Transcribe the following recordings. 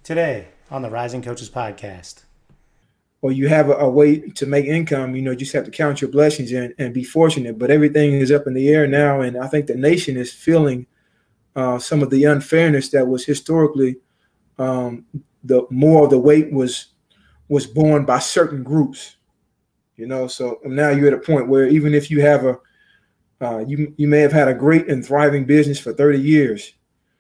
Today on the Rising Coaches Podcast. Or you have a way to make income, you just have to count your blessings and be fortunate. But everything is up in the air now, and I think the nation is feeling some of the unfairness that was historically the more of the weight was borne by certain groups. So now you're at a point where even if you have you may have had a great and thriving business for 30 years,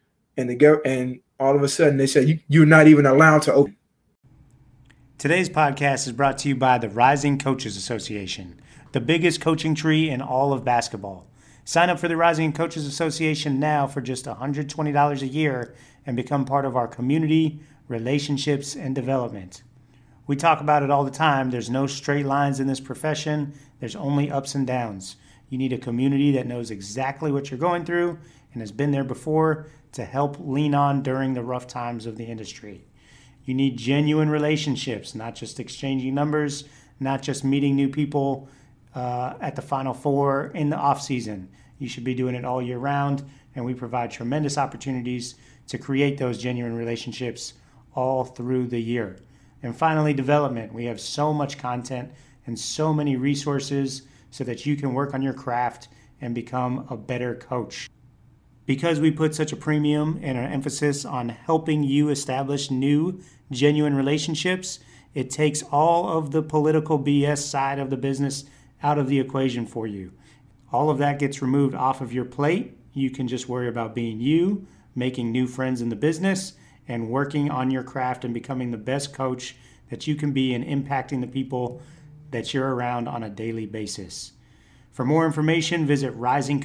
and all of a sudden they say you're not even allowed to open. Today's podcast is brought to you by the Rising Coaches Association, the biggest coaching tree in all of basketball. Sign up for the Rising Coaches Association now for just $120 a year and become part of our community, relationships, and development. We talk about it all the time. There's no straight lines in this profession. There's only ups and downs. You need a community that knows exactly what you're going through and has been there before to help lean on during the rough times of the industry. You need genuine relationships, not just exchanging numbers, not just meeting new people at the Final Four in the off season. You should be doing it all year round, and we provide tremendous opportunities to create those genuine relationships all through the year. And finally, development. We have so much content and so many resources so that you can work on your craft and become a better coach. Because we put such a premium and an emphasis on helping you establish new, genuine relationships, it takes all of the political BS side of the business out of the equation for you. All of that gets removed off of your plate. You can just worry about being you, making new friends in the business, and working on your craft and becoming the best coach that you can be and impacting the people that you're around on a daily basis. For more information, visit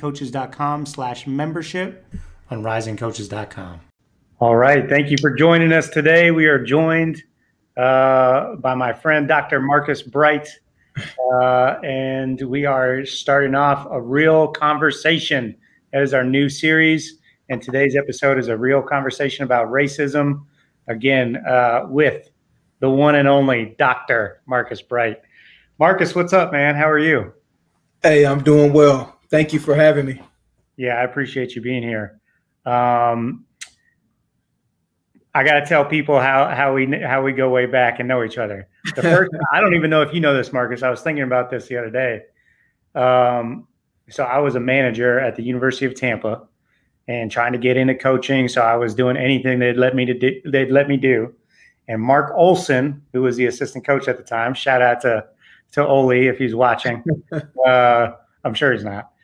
risingcoaches.com/membership on risingcoaches.com. All right. Thank you for joining us today. We are joined by my friend, Dr. Marcus Bright, and we are starting off a real conversation. That is our new series, and today's episode is a real conversation about racism, again, with the one and only Dr. Marcus Bright. Marcus, what's up, man? How are you? Hey, I'm doing well. Thank you for having me. Yeah, I appreciate you being here. I got to tell people how we go way back and know each other. The first, I don't even know if you know this, Marcus. I was thinking about this the other day. So I was a manager at the University of Tampa and trying to get into coaching. So I was doing anything they'd let me do. And Mark Olson, who was the assistant coach at the time, shout out to Oli if he's watching. I'm sure he's not.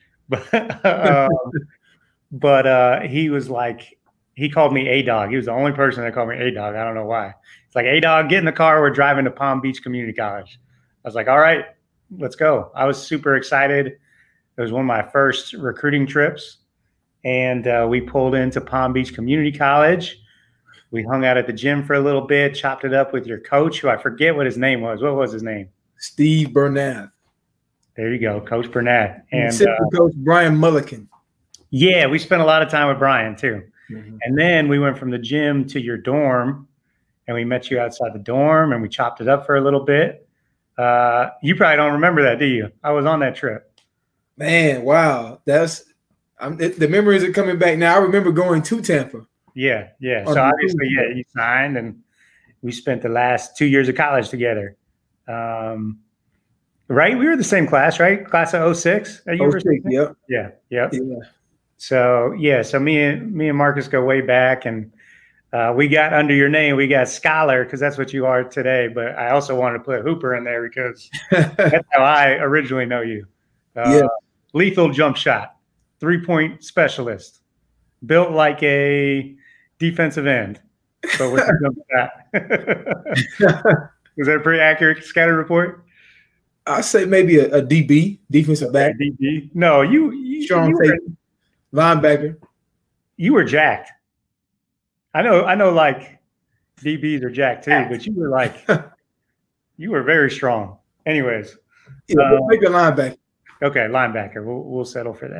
But he was like, he called me A-Dog. He was the only person that called me A-Dog. I don't know why. It's like, A-Dog, get in the car. We're driving to Palm Beach Community College. I was like, all right, let's go. I was super excited. It was one of my first recruiting trips. And we pulled into Palm Beach Community College. We hung out at the gym for a little bit, chopped it up with your coach, who I forget what his name was. What was his name? Steve Bernath. There you go, Coach Bernath. And Coach Brian Mulliken. Yeah, we spent a lot of time with Brian too. Mm-hmm. And then we went from the gym to your dorm, and we met you outside the dorm, and we chopped it up for a little bit. You probably don't remember that, do you? I was on that trip. Man, wow. The memories are coming back now. I remember going to Tampa. Yeah. So obviously, you signed, and we spent the last 2 years of college together. Right? We were the same class, right? Class of 06 at University. Yep. Yeah. So me and Marcus go way back, and we got under your name. We got Scholar because that's what you are today. But I also wanted to put Hooper in there because that's how I originally know you. Lethal jump shot, 3-point specialist, built like a defensive end, but with a jump shot. Was that a pretty accurate scouting report? I'd say maybe a DB, defensive back. DB? No, you were, linebacker. You were jacked. I know like DBs are jacked too, but you were like, you were very strong. Anyways. Maybe a linebacker. Okay, linebacker. We'll settle for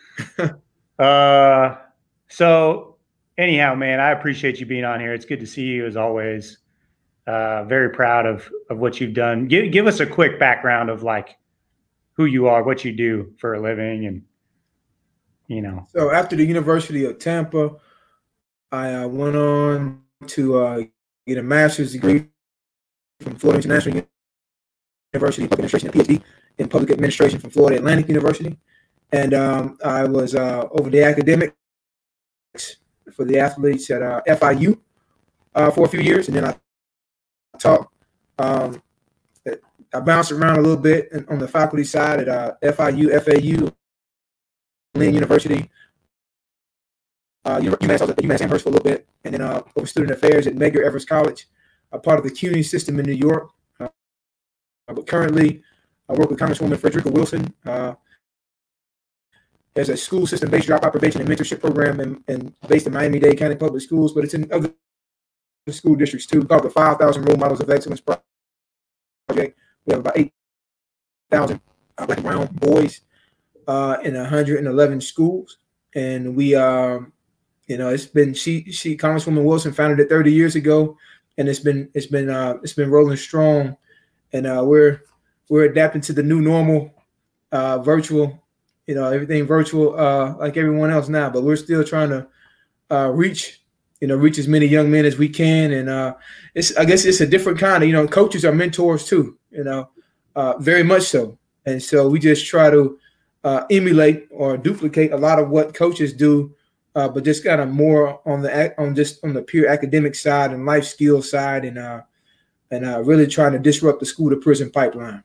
that. So anyhow, man, I appreciate you being on here. It's good to see you as always. Very proud of what you've done. Give us a quick background of like who you are, what you do for a living, and So after the University of Tampa, I went on to get a master's degree from Florida International University, public administration, and PhD in public administration from Florida Atlantic University. And I was over the academics for the athletes at FIU for a few years, and then I taught. I bounced around a little bit on the faculty side at FIU, FAU, Lynn University, UMass. I was at UMass Amherst for a little bit, and then over student affairs at Medgar Evers College, a part of the CUNY system in New York. But currently, I work with Congresswoman Frederica Wilson. There's a school system-based dropout prevention and mentorship program and based in Miami-Dade County Public Schools, but it's in other school districts too, called the 5,000 Role Models of Excellence Project. We have about 8,000 black and brown boys in 111 schools, and we, it's been Congresswoman Wilson founded it 30 years ago, and it's been rolling strong, and we're adapting to the new normal, virtual, everything virtual, like everyone else now, but we're still trying to reach as many young men as we can, and I guess it's a different kind of, coaches are mentors too. Very much so. And so we just try to emulate or duplicate a lot of what coaches do, but just kind of more on the pure academic side and life skills side, and really trying to disrupt the school to prison pipeline.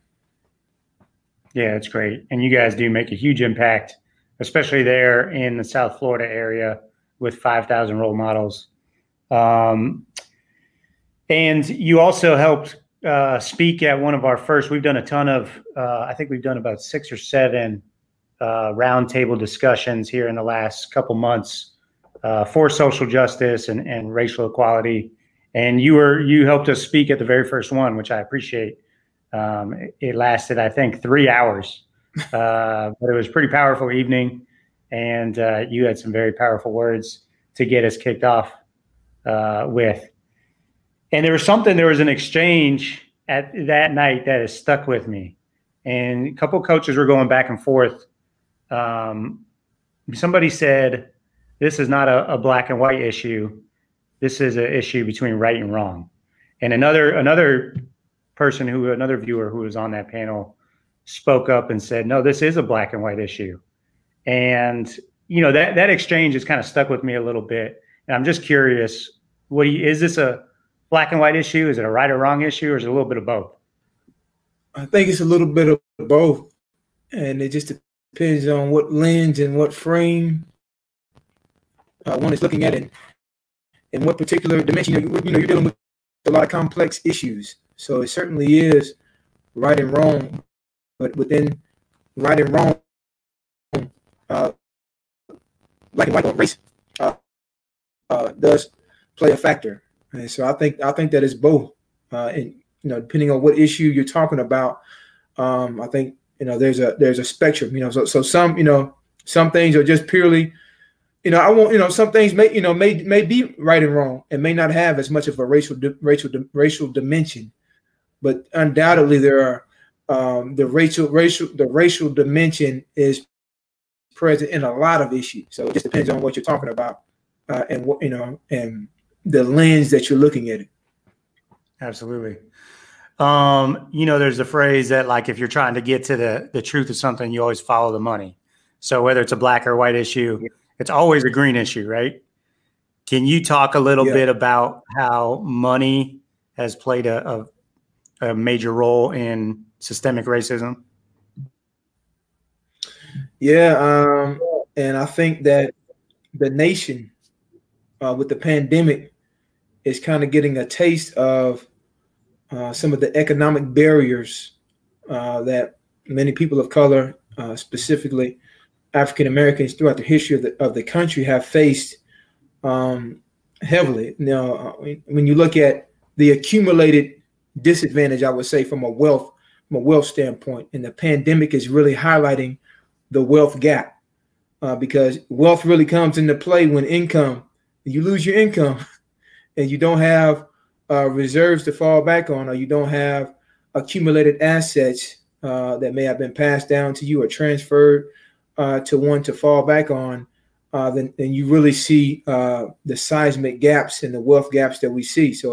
Yeah, it's great. And you guys do make a huge impact, especially there in the South Florida area with 5,000 role models. And you also helped speak at one of our first. We've done a ton of, I think we've done about 6 or 7 roundtable discussions here in the last couple months for social justice and racial equality. And you helped us speak at the very first one, which I appreciate. It lasted, I think, 3 hours, but it was a pretty powerful evening. And you had some very powerful words to get us kicked off with. And there was an exchange at that night that has stuck with me. And a couple of coaches were going back and forth. Somebody said, this is not a black and white issue. This is an issue between right and wrong. And another viewer who was on that panel spoke up and said, no, this is a black and white issue. And, that exchange has kind of stuck with me a little bit. And I'm just curious, is this a black and white issue? Is it a right or wrong issue, or is it a little bit of both? I think it's a little bit of both. And it just depends on what lens and what frame one is looking at it, and what particular dimension. You're dealing with a lot of complex issues. So it certainly is right and wrong, but within right and wrong, black and white or race does play a factor. And so I think that it's both. And depending on what issue you're talking about, I think there's a spectrum. So some things are just purely, some things may be right and wrong and may not have as much of a racial dimension, but undoubtedly there are the racial dimension is present in a lot of issues. So it just depends on what you're talking about, and what and the lens that you're looking at it. Absolutely. There's a phrase that, like, if you're trying to get to the truth of something, you always follow the money. So whether it's a black or white issue, it's always a green issue, right? Can you talk a little bit about how money has played a major role in systemic racism? Yeah. And I think that the nation, with the pandemic, is kind of getting a taste of some of the economic barriers that many people of color, specifically African Americans, throughout the history of the country have faced heavily. Now, when you look at the accumulated disadvantage, I would say from a wealth standpoint, and the pandemic is really highlighting the wealth gap, because wealth really comes into play when you lose your income and you don't have reserves to fall back on, or you don't have accumulated assets that may have been passed down to you or transferred to one to fall back on, then you really see the seismic gaps and the wealth gaps that we see. So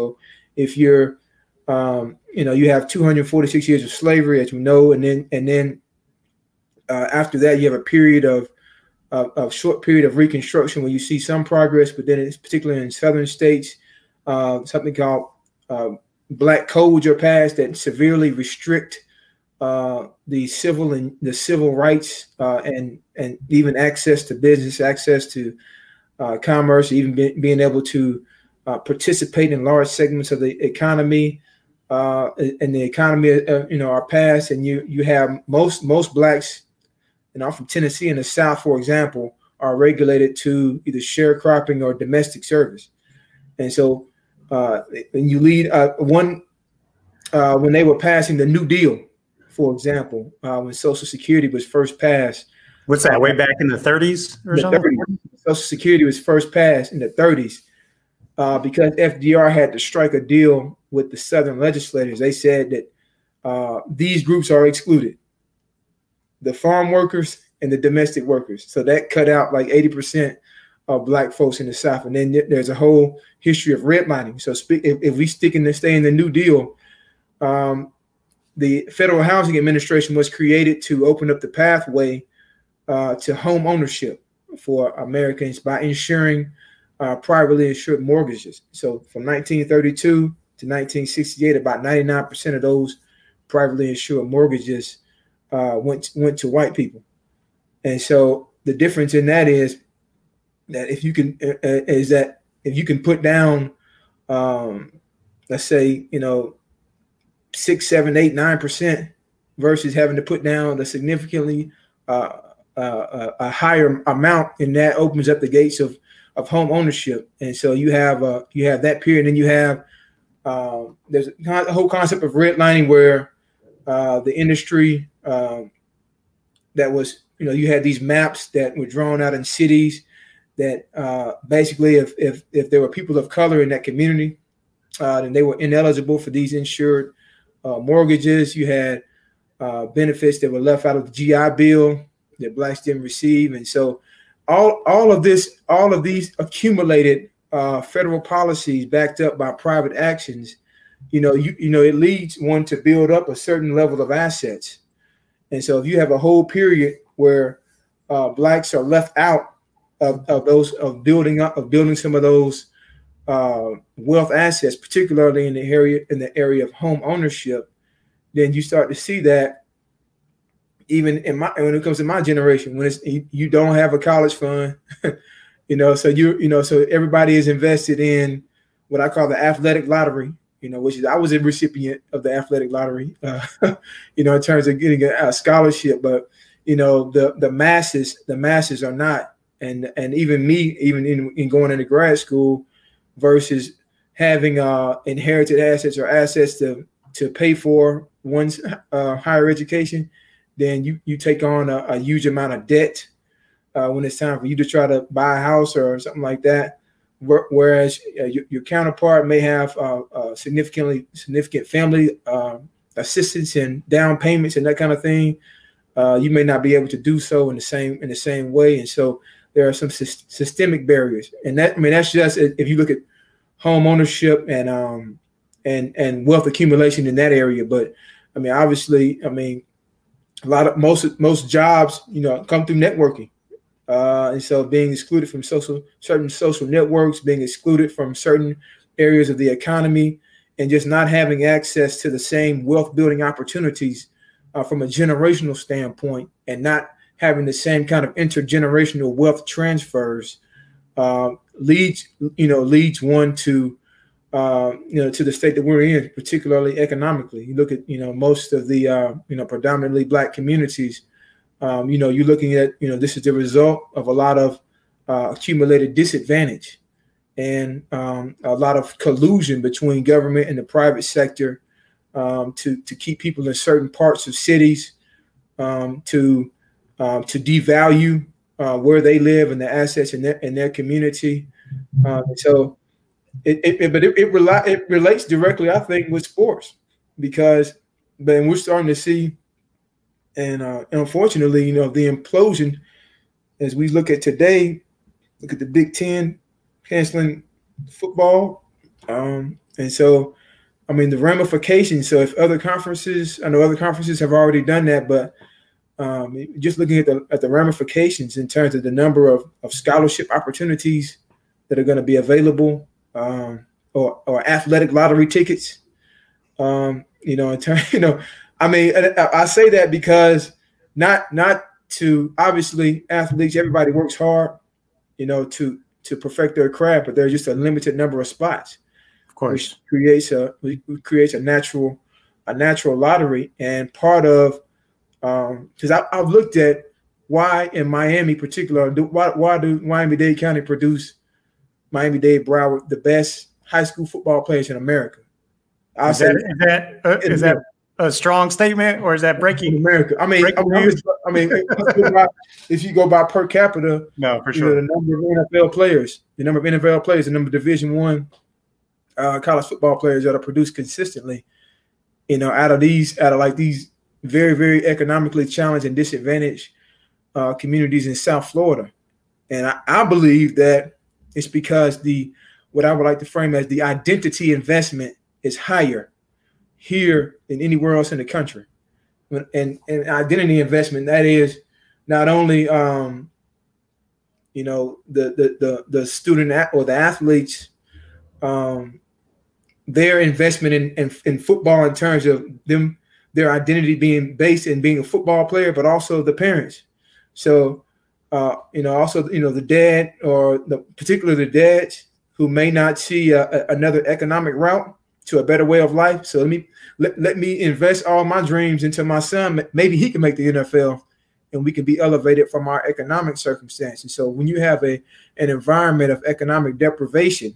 if you're, you have 246 years of slavery, as we know, and then after that, you have a period of short period of Reconstruction where you see some progress, but then it's particularly in southern states, something called black codes are passed that severely restrict the civil rights and even access to business, access to commerce, even being able to participate in large segments of the economy. And the economy, are passed, and you have most blacks, and I'm from Tennessee in the South, for example, are regulated to either sharecropping or domestic service. And so when you lead when they were passing the New Deal, for example, when Social Security was first passed. What's that, way back in the 30s or something? 30s, Social Security was first passed in the 30s because FDR had to strike a deal with the Southern legislators. They said that these groups are excluded. The farm workers and the domestic workers. So that cut out like 80% of black folks in the South. And then there's a whole history of redlining. So if we stay in the New Deal, the Federal Housing Administration was created to open up the pathway to home ownership for Americans by insuring privately insured mortgages. So from 1932 to 1968, about 99% of those privately insured mortgages went to white people. And so the difference in that is that if you can put down, let's say, 6, 7, 8, 9% versus having to put down a significantly a higher amount, and that opens up the gates of home ownership. And so you have that period, and you have there's a whole concept of redlining where the industry that was, you had these maps that were drawn out in cities that basically if there were people of color in that community, then they were ineligible for these insured mortgages. You had benefits that were left out of the GI Bill that blacks didn't receive. And so all of these accumulated federal policies backed up by private actions, it leads one to build up a certain level of assets. And so if you have a whole period where blacks are left out of building some of those wealth assets, particularly in the area of home ownership, then you start to see that even when it comes to my generation, when you don't have a college fund, so everybody is invested in what I call the athletic lottery, which is, I was a recipient of the athletic lottery, in terms of getting a scholarship, but the masses are not, and even me, even in going into grad school, versus having inherited assets or assets to pay for one's higher education, then you take on a huge amount of debt when it's time for you to try to buy a house or something like that. Whereas your counterpart may have significant family assistance and down payments and that kind of thing. You may not be able to do so in the same way, and so there are some systemic barriers. And that's just if you look at home ownership and wealth accumulation in that area. But obviously, most jobs, come through networking. And so being excluded from certain social networks, being excluded from certain areas of the economy, and just not having access to the same wealth building opportunities from a generational standpoint, and not having the same kind of intergenerational wealth transfers leads one to the state that we're in, particularly economically. You look at most of the predominantly black communities. You're looking at this is the result of a lot of accumulated disadvantage and a lot of collusion between government and the private sector to keep people in certain parts of cities, to devalue where they live and the assets in their community. So it relates directly, I think, with sports, because then we're starting to see, and unfortunately, the implosion as we look at today. Look at the Big Ten canceling football, and so I mean, the ramifications. So if other conferences, I know other conferences have already done that, but just looking at the ramifications in terms of the number of scholarship opportunities that are going to be available, or athletic lottery tickets. I mean, I say that because not to, obviously, athletes, everybody works hard, to perfect their craft, but there's just a limited number of spots. Of course, which creates a natural lottery. And part of, because I've looked at why in Miami particular, why do Miami-Dade County produce Miami-Dade Broward the best high school football players in America? Is that a strong statement, or is that breaking? In America, if you go by per capita, no, for sure. The number of NFL players, the number of Division I college football players that are produced consistently, out of these very, very economically challenged and disadvantaged communities in South Florida. And I believe that it's because what I would like to frame as the identity investment is higher here than anywhere else in the country. And identity investment, that is not only the student or the athletes, their investment in football in terms of their identity being based in being a football player, but also the parents. So also the dad, or particularly the dads who may not see another economic route to a better way of life. So let me invest all my dreams into my son. Maybe he can make the NFL, and we can be elevated from our economic circumstances. So when you have an environment of economic deprivation,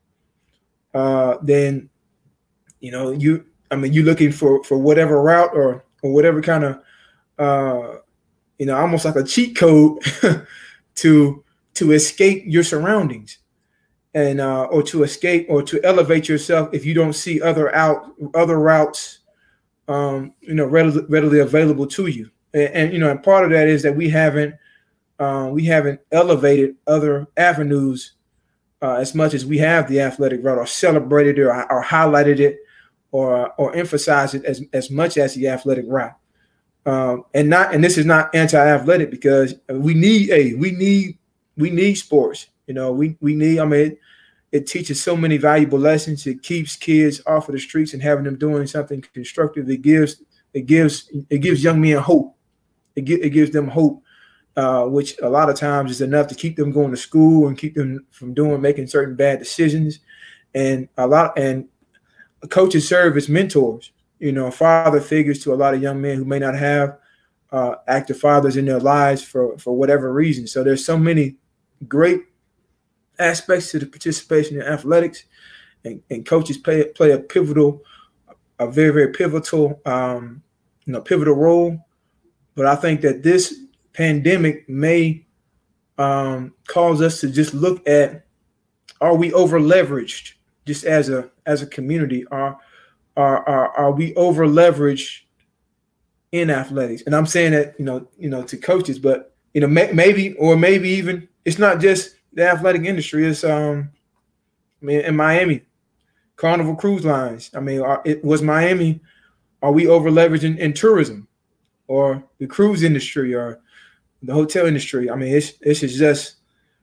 then you're looking for whatever route or whatever kind of almost like a cheat code to escape your surroundings, and or to escape or to elevate yourself if you don't see other routes readily available to you. And part of that is that we haven't elevated other avenues as much as we have the athletic route, or celebrated it, or highlighted it, or emphasized it as much as the athletic route. And this is not anti-athletic, because we need sports. We need. It teaches so many valuable lessons. It keeps kids off of the streets and having them doing something constructive. It gives young men hope. It gives them hope, which a lot of times is enough to keep them going to school and keep them from making certain bad decisions. And coaches serve as mentors, father figures to a lot of young men who may not have active fathers in their lives for whatever reason. So there's so many great aspects to the participation in athletics, and coaches play a very, very pivotal role. But I think that this pandemic may cause us to just look at, are we over leveraged just as a community? Are we over leveraged in athletics? And I'm saying that to coaches, but maybe even it's not just the athletic industry. It's in Miami, Carnival Cruise Lines. It was Miami. Are we over leveraged in tourism, or the cruise industry, or the hotel industry? This is just.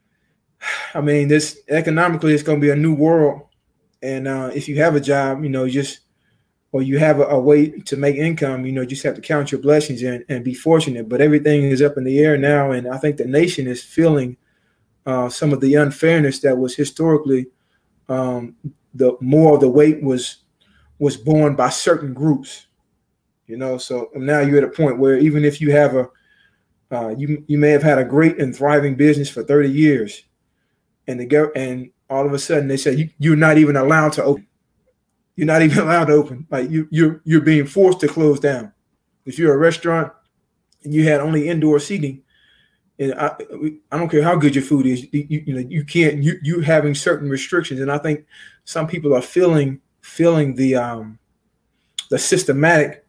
This economically, it's going to be a new world. And if you have a job, or you have a way to make income, you just have to count your blessings and be fortunate. But everything is up in the air now, and I think the nation is feeling some of the unfairness that was historically the more of the weight was borne by certain groups. So now you're at a point where even if you have you may have had a great and thriving business for 30 years, and all of a sudden they say you're not even allowed to open. You're not even allowed to open. Like you're being forced to close down. If you're a restaurant and you had only indoor seating, and I don't care how good your food is, you can't. You having certain restrictions, and I think some people are feeling the systematic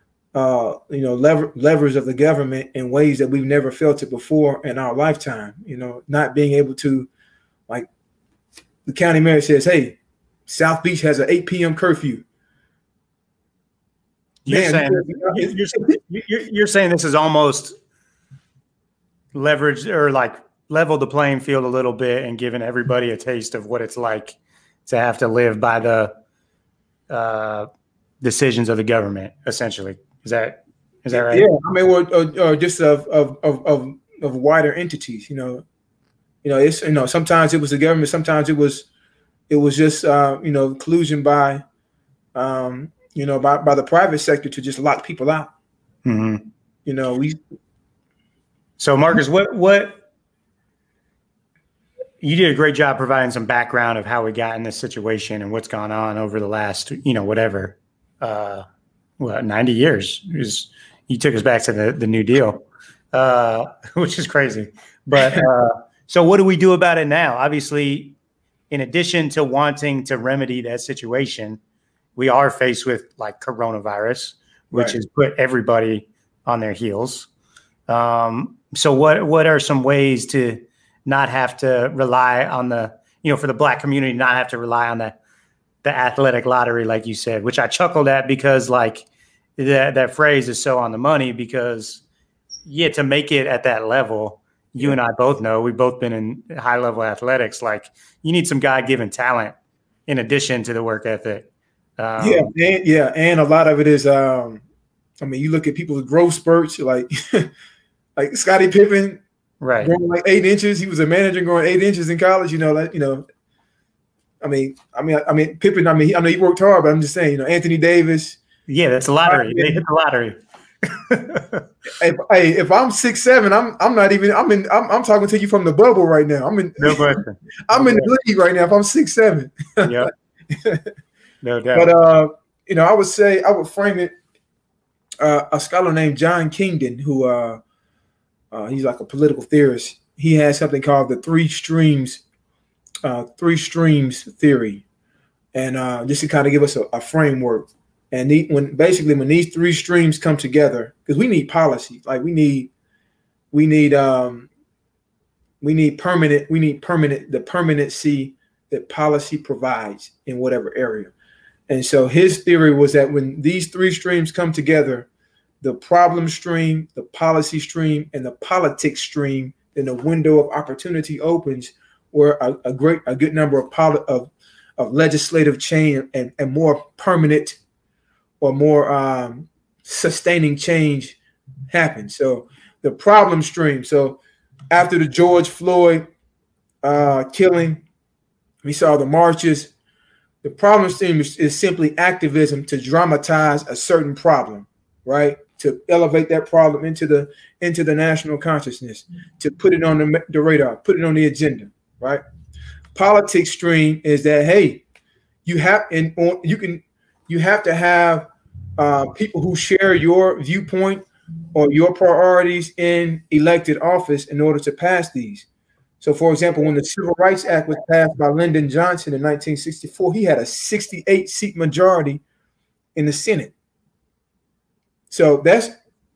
levers of the government in ways that we've never felt it before in our lifetime. Not being able to, like, the county mayor says, hey, South Beach has an 8 p.m. curfew. You're saying this is almost leveraged or like leveled the playing field a little bit and given everybody a taste of what it's like to have to live by the decisions of the government. Essentially, is that right? Yeah, I mean, or just of wider entities. It's sometimes it was the government, sometimes it was just collusion by by the private sector to just lock people out. Mm-hmm. So Marcus, what you did a great job providing some background of how we got in this situation and what's gone on over the last 90 years. You took us back to the New Deal, which is crazy. But so what do we do about it now? Obviously, in addition to wanting to remedy that situation, we are faced with like coronavirus, which has put everybody on their heels. So what are some ways to not have to rely on for the Black community, not have to rely on the athletic lottery, like you said, which I chuckled at because like that phrase is so on the money because to make it at that level, you and I both know, we've both been in high level athletics. Like you need some God-given talent in addition to the work ethic. And a lot of it is, you look at people's growth spurts, like like Scottie Pippen, right? Growing like 8 inches. He was a manager growing 8 inches in college. Pippen. He worked hard, but I'm just saying, Anthony Davis. Yeah, that's a lottery. They hit the lottery. If I'm 6'7", I'm talking to you from the bubble right now. I'm in the league right now. If I'm 6'7". Yeah. No doubt. But I would frame it. A scholar named John Kingdon, who he's like a political theorist. He has something called the three streams theory, and just to kind of give us a framework. And when these three streams come together, because we need policy, like we need the permanency that policy provides in whatever area. And so his theory was that when these three streams come together, the problem stream, the policy stream, and the politics stream, then a window of opportunity opens where a good number of legislative change and more permanent or more sustaining change happens. So the problem stream. So after the George Floyd killing, we saw the marches. The problem stream is simply activism to dramatize a certain problem, right? To elevate that problem into the national consciousness, to put it on the radar, put it on the agenda, right? Politics stream is that, hey, you have to have people who share your viewpoint or your priorities in elected office in order to pass these. So, for example, when the Civil Rights Act was passed by Lyndon Johnson in 1964, he had a 68-seat majority in the Senate. So that's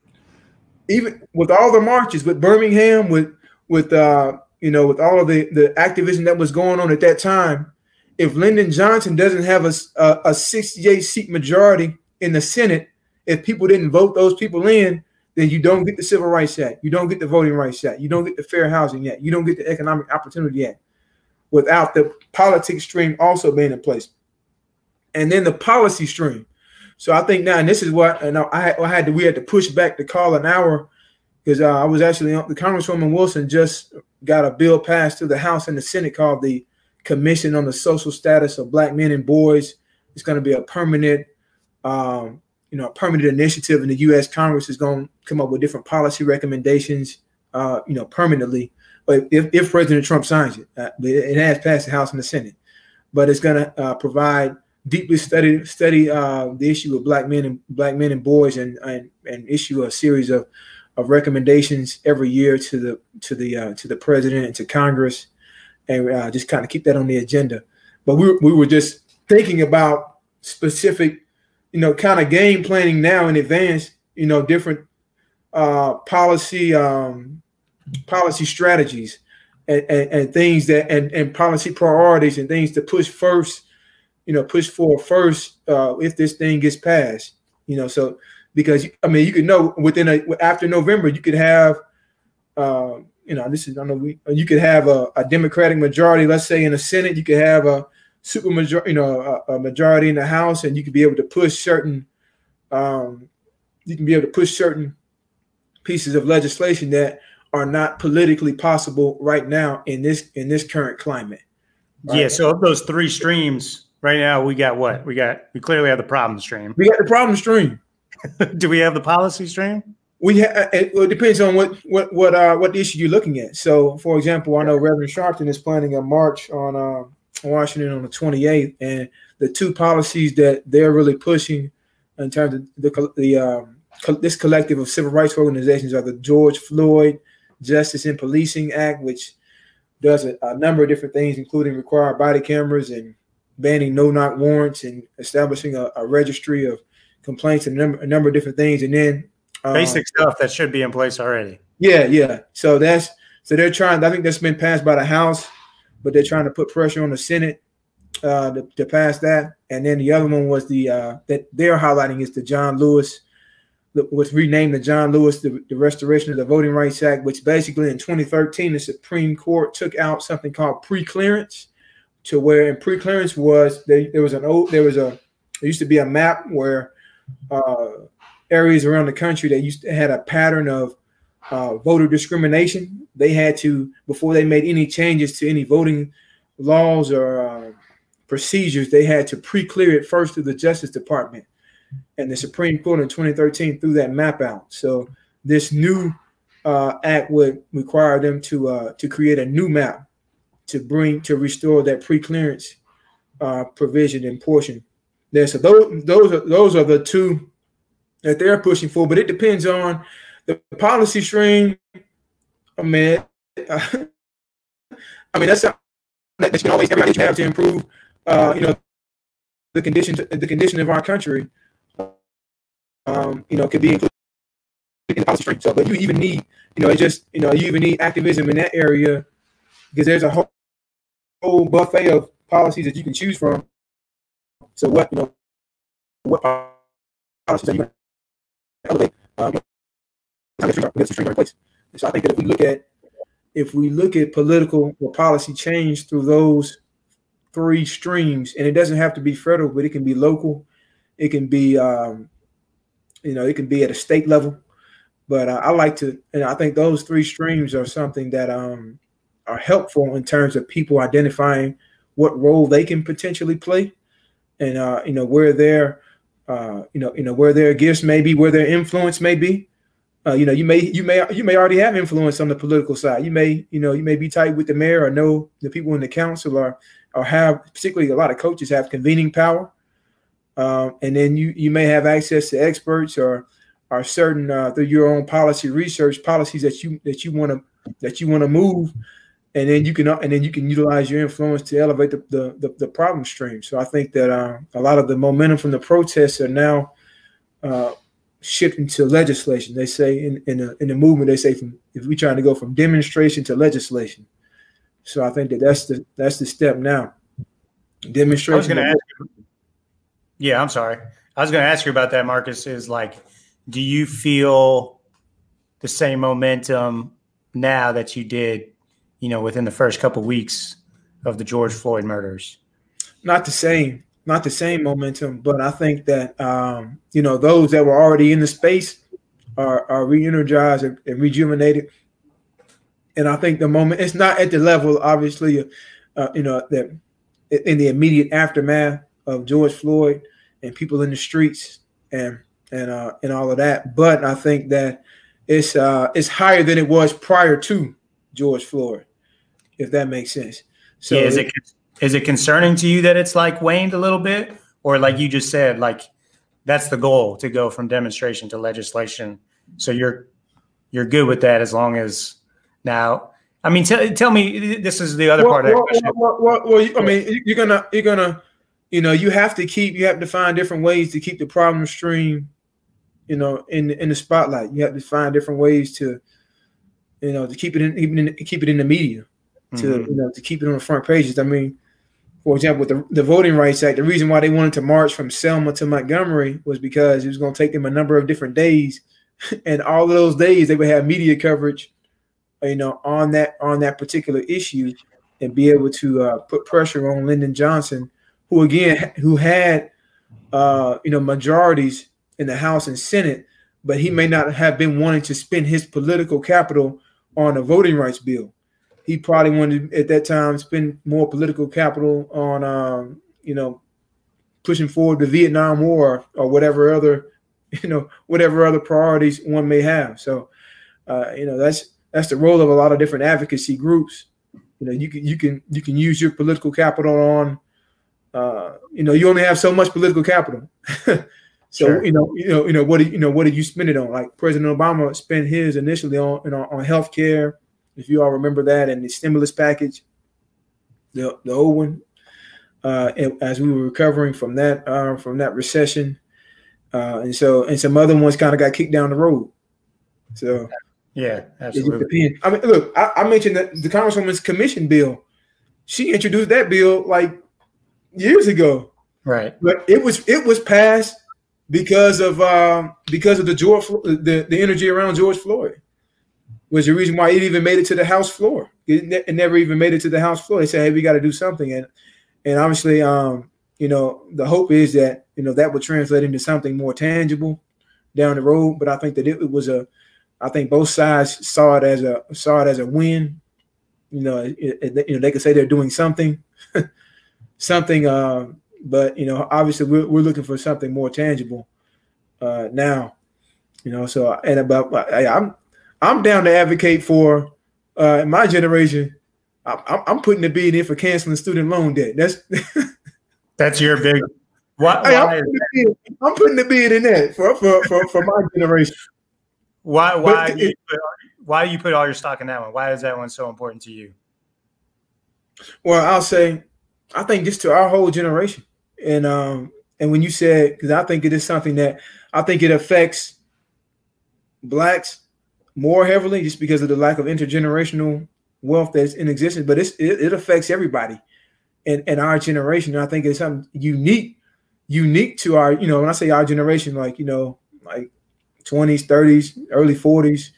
even with all the marches, with Birmingham, with all of the activism that was going on at that time. If Lyndon Johnson doesn't have a 68-seat majority in the Senate, if people didn't vote those people in, then you don't get the Civil Rights Act. You don't get the Voting Rights Act. You don't get the Fair Housing Act. You don't get the Economic Opportunity Act without the politics stream also being in place. And then the policy stream. So I think now, and this is what, and we had to push back the call an hour because I was actually the Congresswoman Wilson just got a bill passed through the House and the Senate called the Commission on the Social Status of Black Men and Boys. It's going to be a permanent initiative, and the U.S. Congress is going to come up with different policy recommendations, permanently. But if President Trump signs it, it has passed the House and the Senate. But it's going to provide deeply study the issue of black men and boys, and issue a series of recommendations every year to the president and to Congress, and just kind of keep that on the agenda. But we were just thinking about specific, kind of game planning now in advance, different policy strategies and things that and policy priorities and things to push forward first if this thing gets passed. So because you could know after November you could have you could have a Democratic majority. Let's say in the Senate, you could have a super majority, a majority in the House, and you could be able to push certain pieces of legislation that are not politically possible right now in this current climate. Right? Yeah. So of those three streams right now, we got what? We clearly have the problem stream. We got the problem stream. Do we have the policy stream? It depends on what issue you're looking at. So, for example, I know Reverend Sharpton is planning a march on Washington on the 28th, and the two policies that they're really pushing in terms of this collective of civil rights organizations are the George Floyd Justice in Policing Act, which does a number of different things, including require body cameras and banning no-knock warrants and establishing a registry of complaints and a number of different things, and then basic stuff that should be in place already. Yeah. So they're trying. I think that's been passed by the House, but they're trying to put pressure on the Senate to pass that. And then the other one was that they're highlighting is the John Lewis, what's renamed the John Lewis, the Restoration of the Voting Rights Act, which basically in 2013 the Supreme Court took out something called preclearance, to where in preclearance was there used to be a map where areas around the country that had a pattern of voter discrimination. They had to, before they made any changes to any voting laws or procedures, they had to pre-clear it first through the Justice Department. And the Supreme Court in 2013 threw that map out. So this new act would require them to create a new map to restore that pre-clearance provision and portion there. So those are the two that they're pushing for, but it depends on the policy stream. That's something that you can always everybody have to improve. The condition of our country. Could be included in the policy stream. So, but you even need, you even need activism in that area, because there's a whole buffet of policies that you can choose from. So what policies are you elevate? The stream in place. So I think that if we look at political or policy change through those three streams, and it doesn't have to be federal, but it can be local, it can be it can be at a state level. But I think those three streams are something that are helpful in terms of people identifying what role they can potentially play, and where their where their gifts may be, where their influence may be. You may already have influence on the political side. You may be tight with the mayor, or know the people in the council, or have, particularly a lot of coaches have convening power. And then you may have access to experts or certain through your own policy research, policies that you want to move, and then you can utilize your influence to elevate the problem stream. So I think that a lot of the momentum from the protests are now shifting to legislation. They say in the movement, they say if we're trying to go from demonstration to legislation. So I think that's the step now. Demonstration. Yeah, I'm sorry. I was going to ask you about that, Marcus. Is do you feel the same momentum now that you did, within the first couple of weeks of the George Floyd murders? Not the same momentum, but I think that those that were already in the space are re-energized and rejuvenated. And I think the moment, it's not at the level, obviously, that in the immediate aftermath of George Floyd and people in the streets and all of that, but I think that it's higher than it was prior to George Floyd, if that makes sense. So yeah, is it concerning to you that it's waned a little bit, or like you just said, that's the goal, to go from demonstration to legislation? So you're good with that, as long as now. I mean, tell me, this is the other part of that question. You're gonna you have to find different ways to keep the problem stream, in the spotlight. You have to find different ways to keep it in the media, to keep it on the front pages. I mean, for example, with the Voting Rights Act, the reason why they wanted to march from Selma to Montgomery was because it was going to take them a number of different days. And all of those days they would have media coverage, on that particular issue and be able to put pressure on Lyndon Johnson, who had majorities in the House and Senate, but he may not have been wanting to spend his political capital on a voting rights bill. He probably wanted at that time spend more political capital on pushing forward the Vietnam War or whatever other priorities one may have. So that's the role of a lot of different advocacy groups. You can use your political capital on you only have so much political capital. So sure. What did you spend it on? Like President Obama spent his initially on healthcare, if you all remember that, and the stimulus package, the old one, as we were recovering from that recession, and some other ones kind of got kicked down the road. So yeah, absolutely. It depends. I mean, look, I mentioned that the Congresswoman's commission bill. She introduced that bill like years ago, right? But it was passed because of the energy around George Floyd was the reason why it even made it to the House floor. It never even made it to the House floor. They said, "Hey, we got to do something," and obviously, the hope is that that would translate into something more tangible down the road. But I think that it was I think both sides saw it as a win. They could say they're doing something. But obviously we're looking for something more tangible now. So I'm down to advocate for in my generation. I'm putting the bid in for canceling student loan debt. That's your big. I'm putting the bid in there for my generation. Why do you put all your stock in that one? Why is that one so important to you? Well, I'll say, I think just to our whole generation. And when you said, because I think it is something that I think it affects Blacks more heavily just because of the lack of intergenerational wealth that's in existence, but it affects everybody in our generation. And I think it's something unique to our, when I say our generation, like 20s, 30s, early 40s,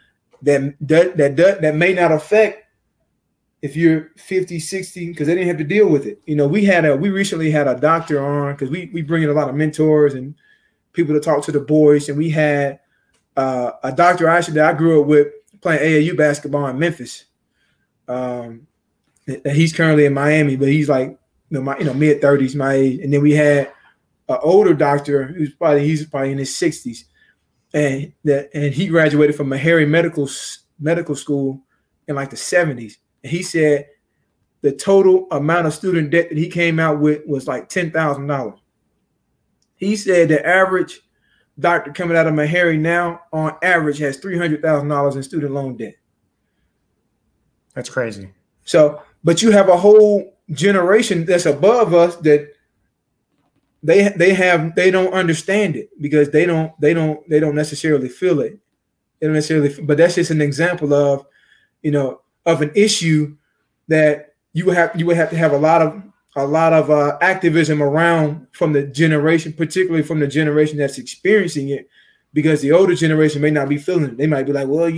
that may not affect if you're 50, 60, because they didn't have to deal with it. We recently had a doctor on because we bring in a lot of mentors and people to talk to the boys. And we had a doctor that I grew up with playing AAU basketball in Memphis. He's currently in Miami, but he's like, mid 30s, my age. And then we had an older doctor he's probably in his 60s. And he graduated from Meharry Medical School in like the 70s. He said the total amount of student debt that he came out with was like $10,000. He said the average doctor coming out of Meharry now, on average, has $300,000 in student loan debt. That's crazy. So, but you have a whole generation that's above us that they don't understand it because they don't necessarily feel it. They don't necessarily, but that's just an example of, of an issue that you would have to have a lot of activism around from the generation, particularly from the generation that's experiencing it, because the older generation may not be feeling it. They might be like, well,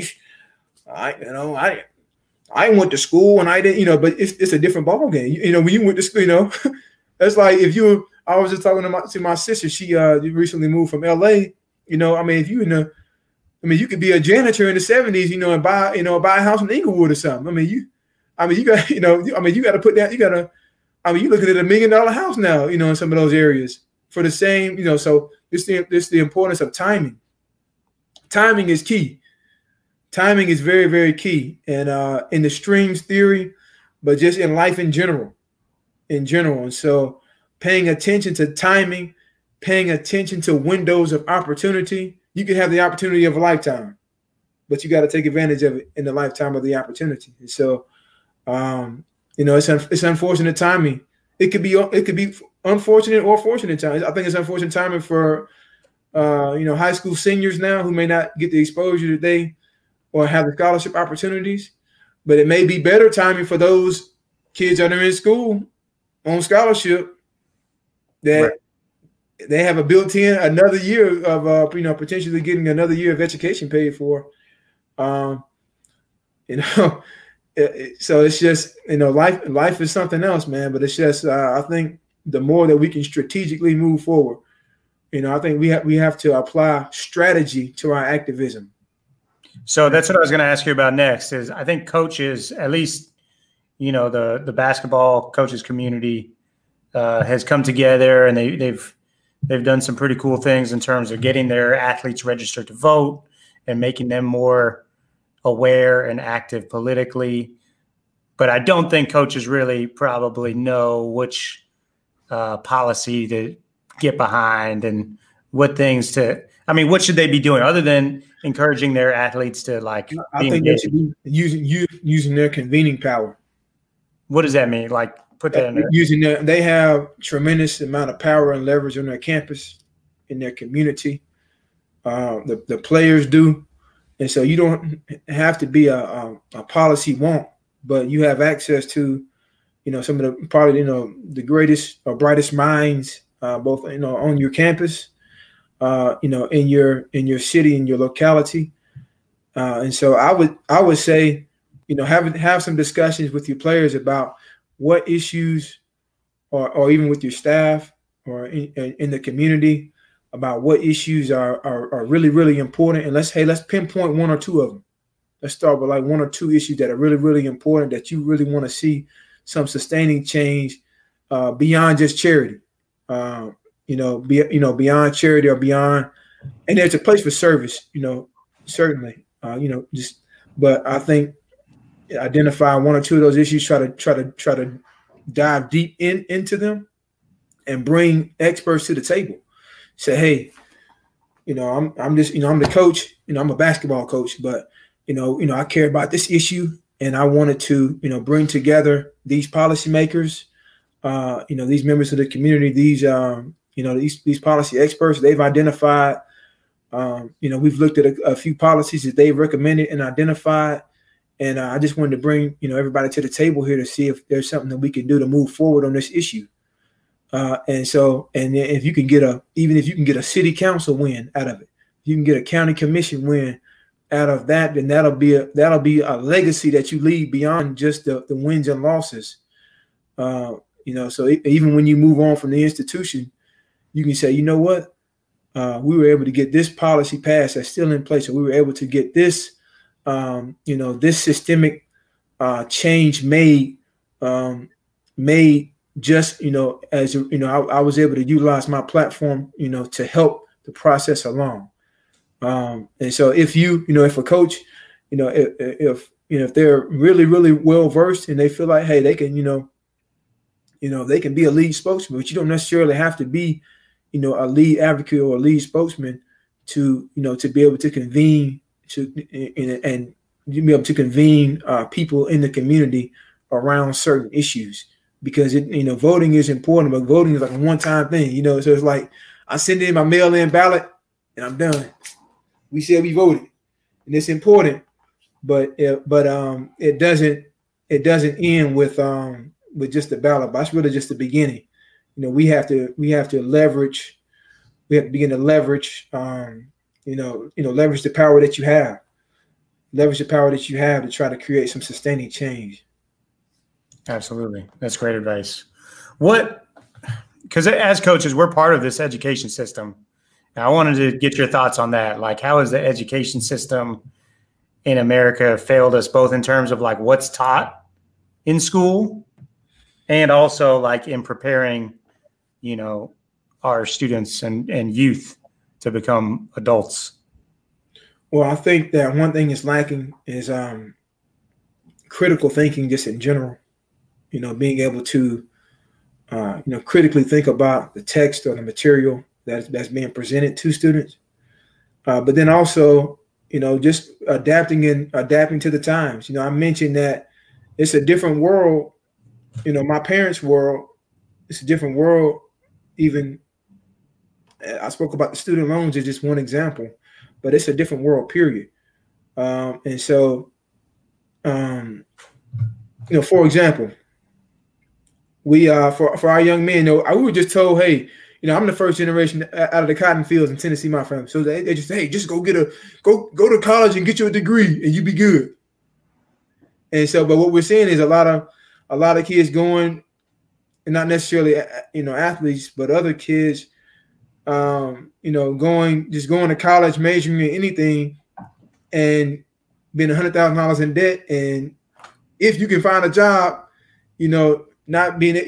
I went to school and I didn't, but it's a different ball game. When you went to school, that's like I was just talking to my sister. She recently moved from LA. If you could be a janitor in the 70s, and buy a house in Inglewood or something. You got to put that. You're looking at $1 million house now, in some of those areas for the same, So it's the importance of timing. Timing is key. Timing is very, very key, and in the streams theory, but just in life in general. And so, paying attention to timing, paying attention to windows of opportunity. You can have the opportunity of a lifetime, but you got to take advantage of it in the lifetime of the opportunity. And so, it's unfortunate timing. It could be unfortunate or fortunate timing. I think it's unfortunate timing for high school seniors now who may not get the exposure today or have the scholarship opportunities, but it may be better timing for those kids that are in school on scholarship that Right. they have a built-in another year of potentially getting another year of education paid for. Um, you know, so it's just life is something else, man. But it's just I think the more that we can strategically move forward, I think we have to apply strategy to our activism. So that's what I was going to ask you about next. Is I think coaches, at least the basketball coaches community, has come together, and they've done some pretty cool things in terms of getting their athletes registered to vote and making them more aware and active politically. But I don't think coaches really probably know which policy to get behind and what should they be doing other than encouraging their athletes to I be think they engaged? should be using their convening power. What does that mean? Put that in there. They have tremendous amount of power and leverage on their campus, in their community. The players do, and so you don't have to be a policy wonk, but you have access to, some of the probably the greatest or brightest minds, both on your campus, in your city, in your locality, and so I would say, have some discussions with your players about what issues, or even with your staff or in the community, about what issues are really, really important. And let's pinpoint one or two of them. Let's start with one or two issues that are really, really important that you really want to see some sustaining change beyond just charity. Beyond charity or beyond, and there's a place for service, certainly. But I think identify one or two of those issues, try to dive deep into them and bring experts to the table. Say, hey, I'm just, I'm the coach, I'm a basketball coach, but I care about this issue, and I wanted to, bring together these policymakers, these members of the community, these policy experts. They've identified, we've looked at a few policies that they've recommended and identified. And I just wanted to bring, everybody to the table here to see if there's something that we can do to move forward on this issue. And if you can get a city council win out of it, you can get a county commission win out of that, then that'll be a legacy that you leave beyond just the wins and losses. So even when you move on from the institution, you can say, you know what, we were able to get this policy passed that's still in place, or we were able to get this. This systemic change made just, as I was able to utilize my platform, to help the process along. And so if if a coach, if they're really, really well versed and they feel like, hey, they can, they can be a lead spokesman, but you don't necessarily have to be, a lead advocate or a lead spokesman to be able to convene and be able to convene people in the community around certain issues, because voting is important, but voting is like a one-time thing, so it's like I send in my mail-in ballot and I'm done. We said we voted, and it's important, but it doesn't end with just the ballot. But that's really just the beginning. We have to leverage. We have to begin to leverage. Leverage the power that you have. Leverage the power that you have to try to create some sustaining change. Absolutely. That's great advice. Because as coaches, we're part of this education system. Now, I wanted to get your thoughts on that. How has the education system in America failed us, both in terms of what's taught in school and also in preparing, our students and youth to become adults? Well, I think that one thing is lacking is critical thinking, just in general. Being able to, critically think about the text or the material that's being presented to students. But then also, just adapting to the times. I mentioned that it's a different world. My parents' world, it's a different world. Even I spoke about the student loans as just one example, but it's a different world, period. And so, for example, we for our young men, we were just told, hey, I'm the first generation out of the cotton fields in Tennessee, my family. So they just say, hey, just go to college and get your degree and you be good. And so, but what we're seeing is a lot of kids going, and not necessarily athletes, but other kids, going to college, majoring in anything, and being $100,000 in debt. And if you can find a job, not being,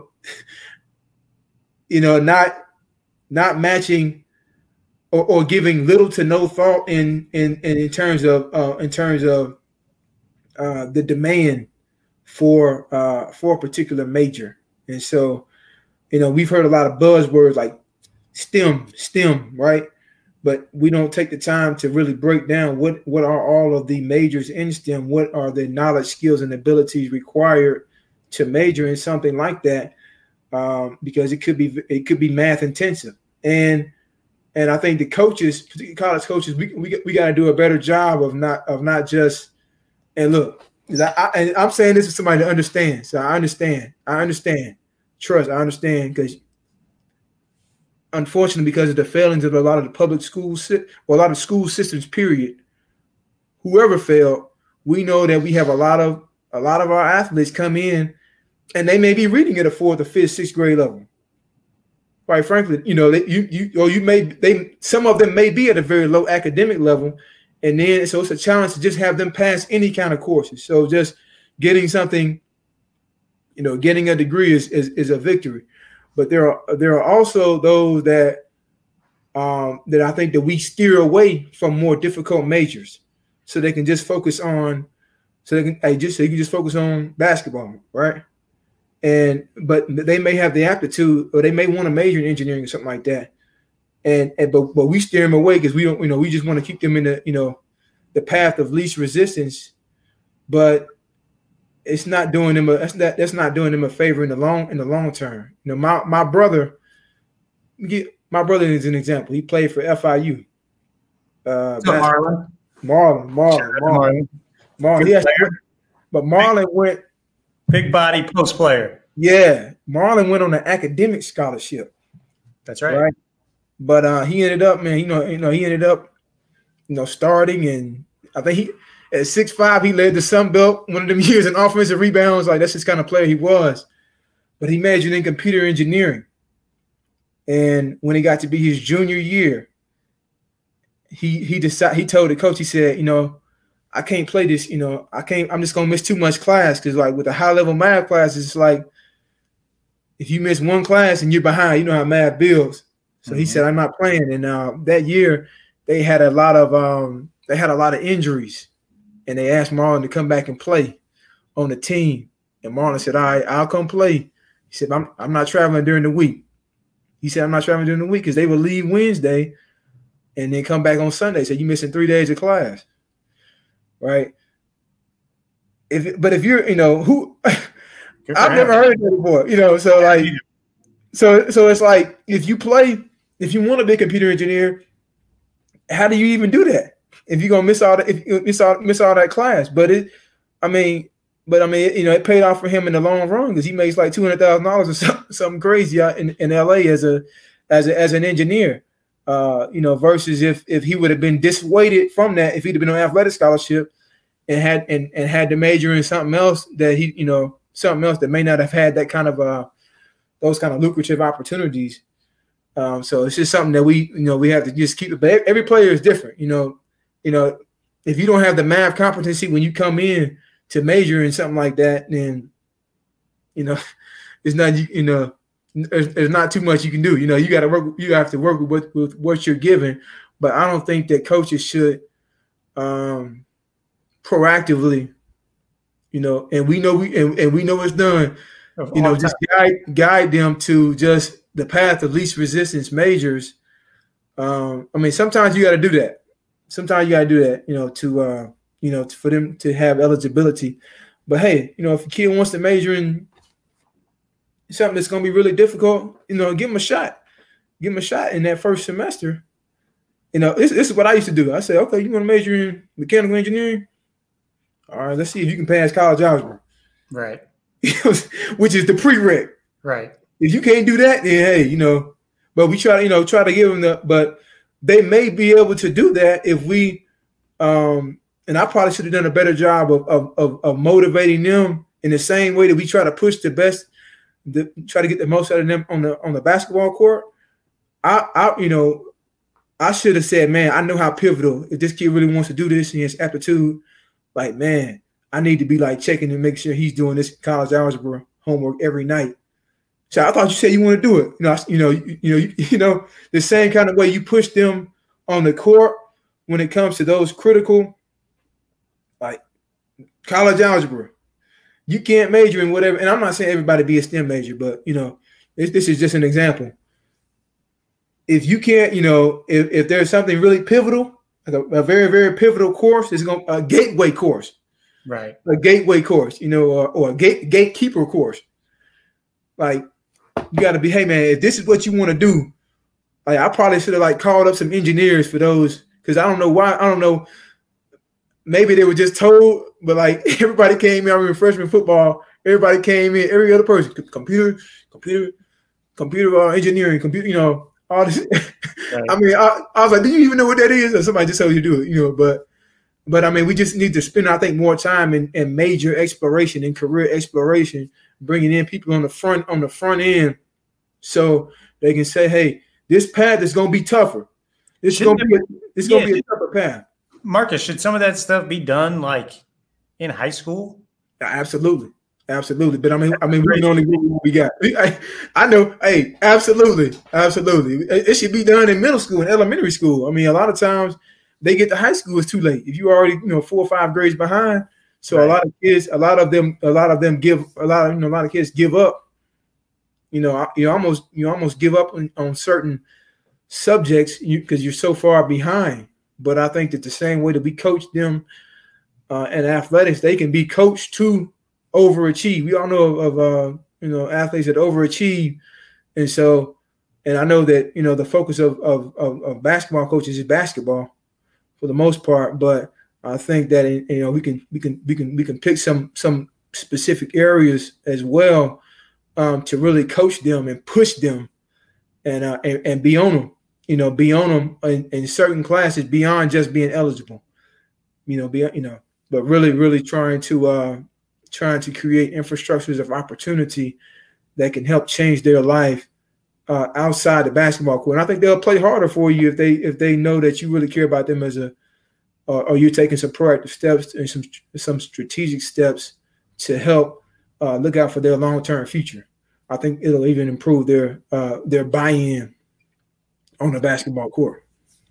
not matching or giving little to no thought in terms of the demand for a particular major. And so, we've heard a lot of buzzwords like STEM, right? But we don't take the time to really break down what are all of the majors in STEM, what are the knowledge, skills, and abilities required to major in something like that, because it could be math intensive. And I think the coaches, particularly college coaches, we got to do a better job of not just, and look, I'm saying this to somebody that understands. So I understand. Trust, I understand, because unfortunately, because of the failings of a lot of the public schools, or a lot of school systems, period, whoever failed, we know that we have a lot of our athletes come in and they may be reading at a 4th or 5th, 6th grade level. Quite frankly, some of them may be at a very low academic level, and then so it's a challenge to just have them pass any kind of courses. So just getting something, getting a degree is a victory. But there are also those that I think that we steer away from more difficult majors, so they can just focus on, focus on basketball, right? But they may have the aptitude, or they may want to major in engineering or something like that. But we steer them away because we don't, we just want to keep them in the path of least resistance. But it's not doing them that's not doing them a favor in the long term. My brother is an example. He played for FIU. Marlon. But Marlon went big body post player. Yeah, Marlon went on an academic scholarship. That's right. But he ended up, man. He ended up, starting, and I think he. At 6'5", he led the Sun Belt one of them years in offensive rebounds. Like, that's just kind of player he was. But he majored in computer engineering. And when he got to be his junior year, he told the coach, he said, I can't play this, I'm just gonna miss too much class, because like with a high level math class, it's like if you miss one class and you're behind, you know how math builds. So he said, I'm not playing. And that year they had a lot of injuries. And they asked Marlon to come back and play on the team. And Marlon said, all right, I'll come play. He said, I'm not traveling during the week. He said, I'm not traveling during the week, because they would leave Wednesday and then come back on Sunday. So you're missing 3 days of class, right? But if you're, who I've never heard of that before, so like, so it's like, if you want to be a computer engineer, how do you even do that? If you're gonna miss all that class, it paid off for him in the long run, because he makes like $200,000 or something crazy out in LA as an engineer, versus if he would have been dissuaded from that, if he'd have been on athletic scholarship and had to major in something else that something else that may not have had that kind of those kind of lucrative opportunities. So it's just something that we have to just keep it. But every player is different, if you don't have the math competency when you come in to major in something like that, then, it's not, there's not too much you can do. You got to work. You have to work with what you're given. But I don't think that coaches should proactively, and we know it's done. Just guide them to just the path of least resistance majors. Sometimes you got to do that. Sometimes you got to do that, for them to have eligibility. But hey, if a kid wants to major in something that's going to be really difficult, give them a shot. Give them a shot in that first semester. This is what I used to do. I said, okay, you want to major in mechanical engineering? All right, let's see if you can pass college algebra. Right. which is the prereq. Right. If you can't do that, then hey, but we try to give them but they may be able to do that if we, and I probably should have done a better job of motivating them in the same way that we try to push the best, try to get the most out of them on the basketball court. I should have said, man, I know how pivotal, if this kid really wants to do this and he has aptitude, like, man, I need to be like checking to make sure he's doing this college algebra homework every night. So I thought you said you want to do it. The same kind of way you push them on the court when it comes to those critical, like college algebra. You can't major in whatever, and I'm not saying everybody be a STEM major, but this is just an example. If you can't, if there's something really pivotal, like a very, very pivotal course, it's a gateway course. Right. A gateway course, or a gatekeeper course. Like, you got to be, hey, man, if this is what you want to do, like, I probably should have called up some engineers for those, because I don't know why. I don't know. Maybe they were just told, but everybody came in. I remember freshman football, everybody came in, every other person, computer engineering, all this. Right. I mean, I was like, do you even know what that is? Or somebody just told you to do it, But I mean, we just need to spend, I think, more time in major exploration and career exploration, bringing in people on the front end, so they can say, "Hey, this path is going to be tougher. This is going to be a tougher path." Marcus, should some of that stuff be done in high school? Absolutely. But I mean, we can only do what we got. I know. Hey, absolutely. It should be done in middle school and elementary school. I mean, a lot of times they get to high school, it's too late. If you already 4 or 5 grades behind, so right. a lot of kids give up. You almost give up on certain subjects because you're so far behind. But I think that the same way that we coach them in athletics, they can be coached to overachieve. We all know of athletes that overachieve, and I know that the focus of basketball coaches is basketball for the most part, but I think that we can pick some specific areas as well to really coach them and push them and be on them, be on them in certain classes beyond just being eligible, but really trying to create infrastructures of opportunity that can help change their life outside the basketball court. And I think they'll play harder for you if they know that you really care about them or you're taking some proactive steps and some strategic steps to help look out for their long-term future. I think it'll even improve their buy-in on the basketball court.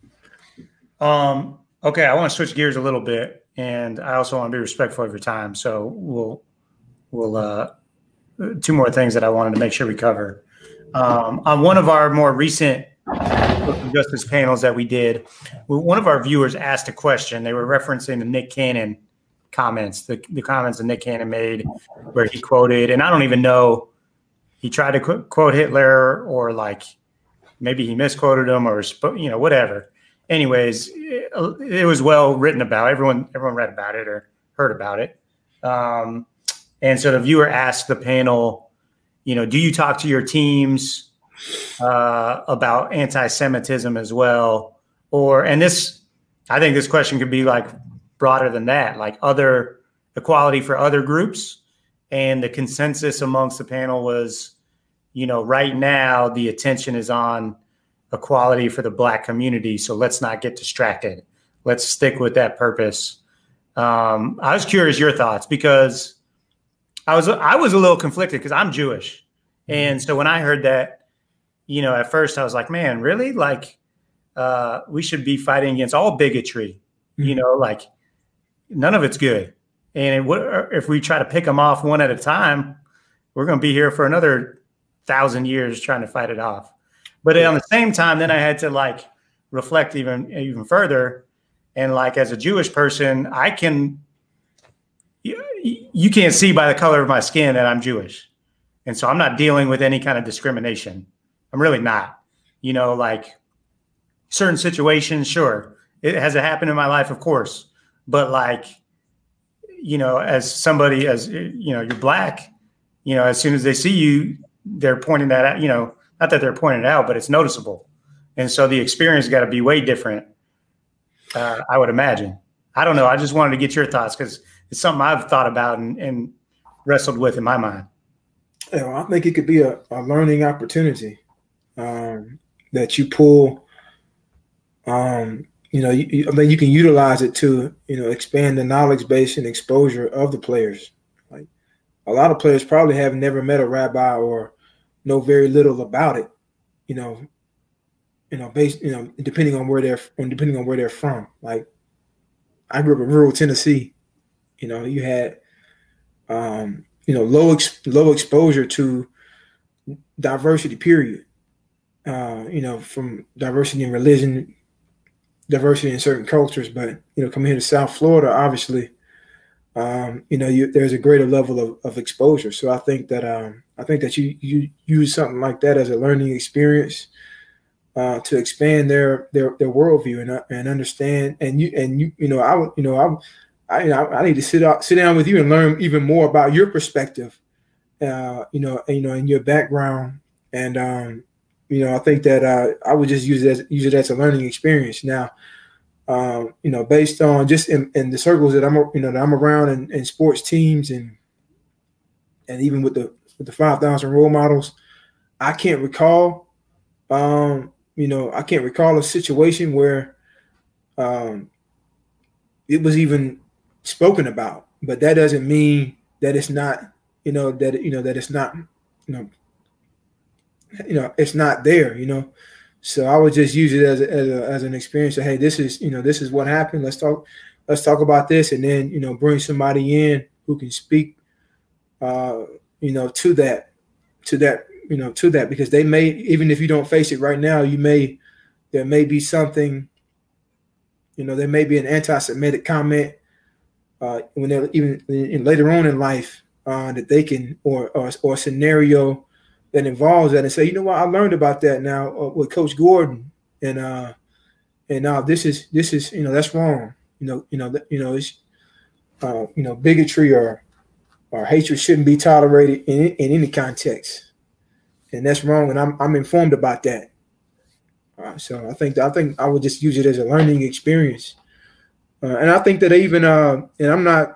Okay, I want to switch gears a little bit, and I also want to be respectful of your time. So we'll 2 more things that I wanted to make sure we cover. On one of our more recent justice panels that we did, one of our viewers asked a question. They were referencing the Nick Cannon comments, the comments that Nick Cannon made, where he quoted, and I don't even know, he tried to quote Hitler, or maybe he misquoted him, or whatever. Anyways, it was well written about. Everyone read about it or heard about it. And so the viewer asked the panel, do you talk to your teams about anti-Semitism as well? I think this question could be broader than that, other equality for other groups. And the consensus amongst the panel was, right now the attention is on equality for the Black community. So let's not get distracted. Let's stick with that purpose. I was curious your thoughts, because I was a little conflicted because I'm Jewish. And so when I heard that, at first I was like, man, really? We should be fighting against all bigotry, none of it's good. And if we try to pick them off one at a time, we're going to be here for another 1,000 years trying to fight it off. But on the same time, then I had to reflect even further. And as a Jewish person, you can't see by the color of my skin that I'm Jewish. And so I'm not dealing with any kind of discrimination. I'm really not, certain situations. Sure. It has happened in my life, of course. But as somebody, you're Black, as soon as they see you, they're pointing that out, not that they're pointing it out, but it's noticeable. And so the experience got to be way different, I would imagine. I don't know. I just wanted to get your thoughts because it's something I've thought about and wrestled with in my mind. Yeah, I think it could be a learning opportunity that you pull. I mean, you can utilize it to, expand the knowledge base and exposure of the players. Like a lot of players probably have never met a rabbi or know very little about it, based, depending on where they're from. Like I grew up in rural Tennessee. You had, low exposure to diversity, period. From diversity in religion, diversity in certain cultures. But, coming here to South Florida, obviously, there's a greater level of exposure. So I think that you use something like that as a learning experience to expand their worldview and understand. I need to sit down with you and learn even more about your perspective, and your background. And, I think that I would just use it as a learning experience. Now, based on just in the circles that I'm around in sports teams and even with the 5,000 role models, I can't recall, a situation where it was even spoken about. But that doesn't mean that it's not, that it's not, it's not there, So I would just use it as an experience. Hey, this is what happened. Let's talk about this, and then bring somebody in who can speak, to that, because they may, even if you don't face it right now, there may be something, there may be an anti-Semitic comment when they're even later on in life that they can, or a scenario that involves that, and say, what, I learned about that now with Coach Gordon, and now this is that's wrong. It's bigotry or hatred shouldn't be tolerated in any context, and that's wrong. And I'm informed about that. So I think I would just use it as a learning experience, and I think that even and I'm not.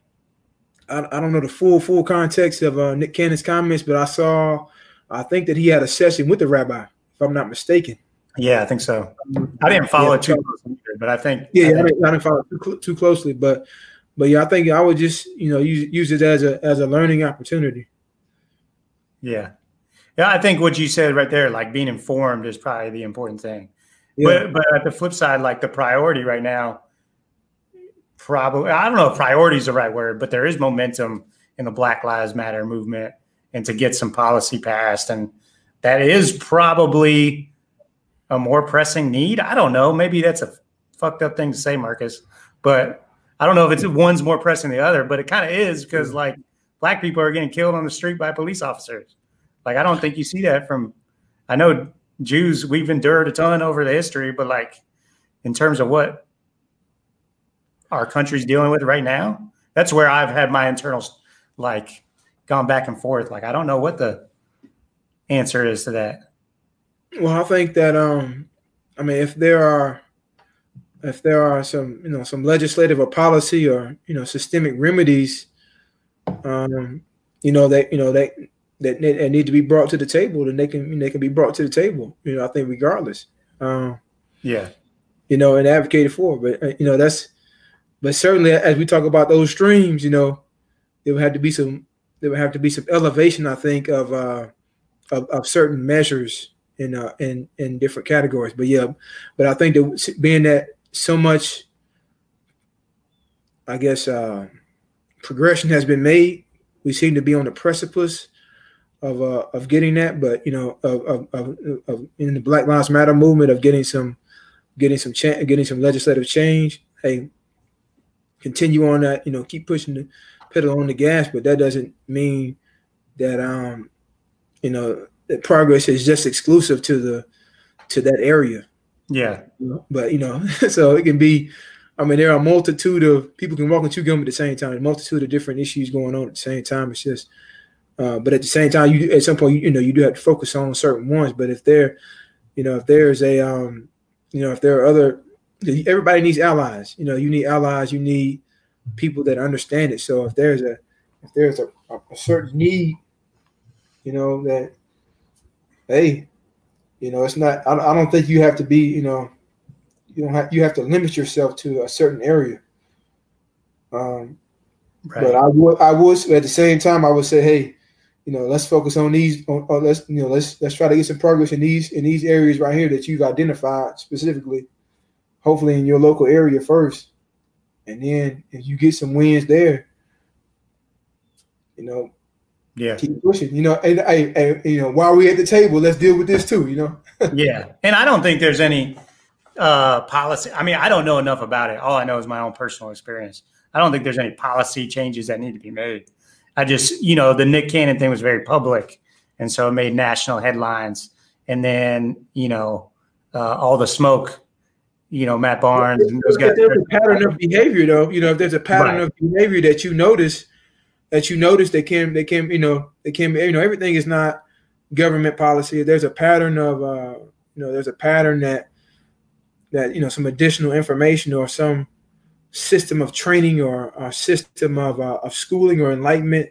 I don't know the full context of Nick Cannon's comments, but I think that he had a session with the rabbi, if I'm not mistaken. Yeah, I think so. I didn't follow it too closely, but I think. Yeah, I didn't follow it too closely, but yeah, I think I would just use it as a learning opportunity. Yeah, I think what you said right there, like being informed, is probably the important thing. Yeah. But at the flip side, like the priority right now, probably, I don't know if priority is the right word, but there is momentum in the Black Lives Matter movement and to get some policy passed. And that is probably a more pressing need. I don't know. Maybe that's a fucked up thing to say, Marcus, but I don't know if one's more pressing than the other, but it kind of is, because like Black people are getting killed on the street by police officers. Like, I don't think you see that I know Jews, we've endured a ton over the history, but like in terms of what our country's dealing with right now, that's where I've had my internal, like, gone back and forth. Like, I don't know what the answer is to that. Well, I think that, if there are some, some legislative or policy or, systemic remedies, that need to be brought to the table, then they can be brought to the table, I think regardless. Yeah. And advocated for, but certainly as we talk about those streams, there would have to be some elevation, I think, of certain measures in different categories. But I think that being that so much, I guess, progression has been made, we seem to be on the precipice of getting that. But of in the Black Lives Matter movement, of getting some legislative change. Hey, continue on that. Keep pushing the pedal on the gas, but that doesn't mean that that progress is just exclusive to that area. Yeah. But so it can be. There are a multitude of people can walk and chew gum at the same time. A multitude of different issues going on at the same time. It's just But at the same time, at some point, you do have to focus on certain ones. But if there, if there's a, if there are other, everybody needs allies. You need allies. You need people that understand it. So if there's a certain need, that, hey, it's not. I don't think you have to be. You have to limit yourself to a certain area. Right. But I would at the same time I would say, hey, let's focus on these. Let's try to get some progress in these areas right here that you've identified specifically. Hopefully in your local area first, and then if you get some wins there, keep pushing. And while we're at the table, let's deal with this too. Yeah, and I don't think there's any policy. I mean, I don't know enough about it. All I know is my own personal experience. I don't think there's any policy changes that need to be made. I just, the Nick Cannon thing was very public, and so it made national headlines. And then, all the smoke, Matt Barnes and those guys. If there's a pattern of behavior, though, if there's a pattern of behavior that you notice, they can, everything is not government policy. There's a pattern of, there's a pattern that some additional information or some system of training or system of schooling or enlightenment,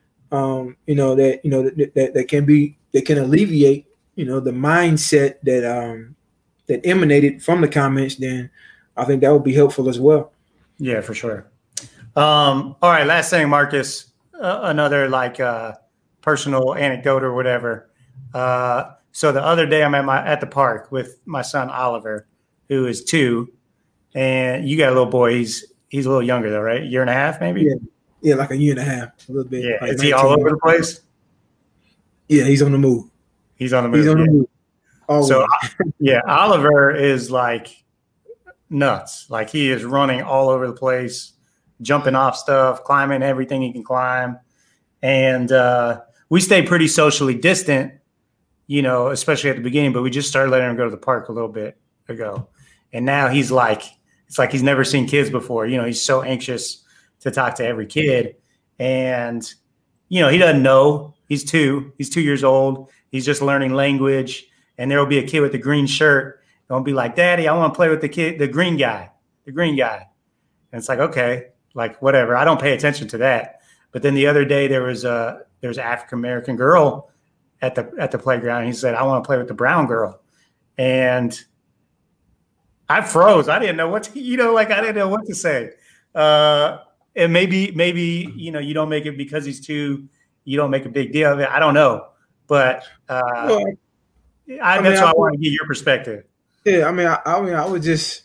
that can alleviate, the mindset that emanated from the comments. Then I think that would be helpful as well. Yeah, for sure. All right, last thing, Marcus. Another personal anecdote or whatever. So the other day I'm at the park with my son Oliver, who is 2. And you got a little boy. He's a little younger though, right? 1.5 years, maybe. Yeah, like 1.5 years, a little bit. Yeah, like is he all over the place? Yeah, he's on the move. He's on the move. Always. So yeah, Oliver is like nuts. Like he is running all over the place, jumping off stuff, climbing everything he can climb, and we stay pretty socially distant, especially at the beginning. But we just started letting him go to the park a little bit ago, and now he's like. It's like he's never seen kids before. He's so anxious to talk to every kid. And, he doesn't know. He's 2. He's 2 years old. He's just learning language. And there will be a kid with a green shirt. Don't be like, Daddy, I want to play with the green guy. And it's like, okay, whatever. I don't pay attention to that. But then the other day there was an African-American girl at the playground. He said, I want to play with the brown girl. And I froze. I didn't know what to, I didn't know what to say. And maybe, you don't make it because he's 2, you don't make a big deal of it. I don't know. But that's why I want to get your perspective. Yeah. I would just,